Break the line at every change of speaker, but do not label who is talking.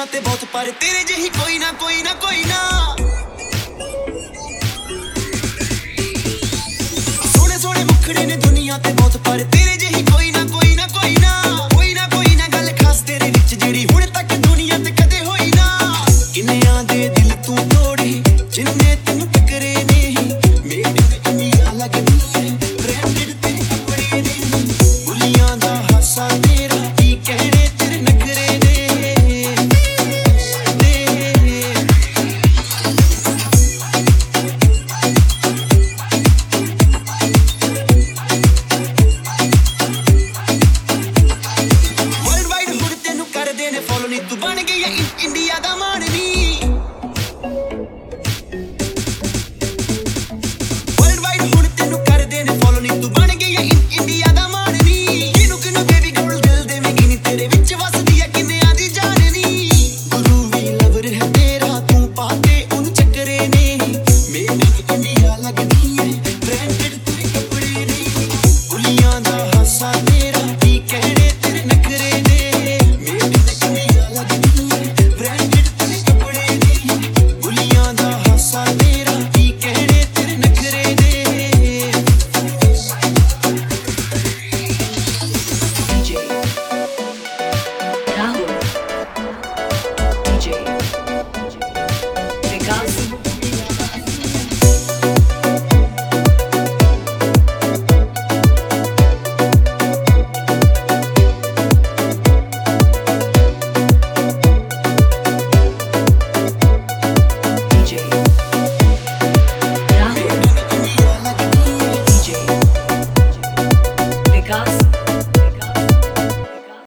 ਤੇ ਬਹੁਤ ਪਰ ਤੇਰੇ ਜਿਹੀ ਕੋਈ ਨਾ ਕੋਈ ਨਾ ਕੋਈ ਨਾ ਸੋਹਣੇ ਸੋਹਣੇ ਮੁਖੜੇ ਨੇ ਦੁਨੀਆ ਤੇ ਬਹੁਤ ਪਰ ਤੇਰੇ ਜਿਹੀ ਕੋਈ ਨਾ ਕੋਈ ਨਾ ਕੋਈ ਨਾ ਕੋਈ ਨਾ ਕੋਈ ਨਾ ਗੱਲ ਖਾਸ ਤੇਰੇ ਵਿੱਚ ਜਿਹੜੀ ਹੁਣ ਤੱਕ ਦੁਨੀਆ ਤੇ ਕਦੇ ਹੋਈ ਨਾ ਕਿੰਨਿਆਂ ਦੇ ਦਿਲ ਤੂੰ ਤੋੜੇ ਜਿੰਨੇ ਤੈਨੂੰ ਟਕਰੇ ਨੇ ਮੇਡ ਇਨ ਇੰਡੀਆ ਲੱਗਦੀ ਹੈ ਬ੍ਰਾਂਡਡ ਤੇ ਕੱਪੜੇ ਨੇ ਬੁੱਲੀਆਂ ਦਾ ਹਾਸਾ ਤੇਰਾ ਕੀ ਕਹਿਣੇ ਤੇਰੇ ਨਖਰੇ ਨੇ ਫੋਲੋ ਨੀ ਤੂੰ ਬਣ ਗਈ ਇੰਡੀਆ ਦਾ ਮਾਣ ਨੀ ਵਰਲਡ ਵਾਈਡ ਹੁਣ ਤੈਨੂੰ ਕਰਦੇ ਨੇ ਫੋਲੋ ਨੀ ਤੂੰ ਬਣ ਗਈ ਇੰਡੀਆ ਦਾ ਮਾਣ ਨੀ ਕਿਨੂੰ ਕਿਨੂੰ ਬੇਬੀ ਗਰਲ ਦਿਲ ਦੇਵੇਂਗੀ ਨੀ ਤੇਰੇ ਵਿੱਚ ਵਸ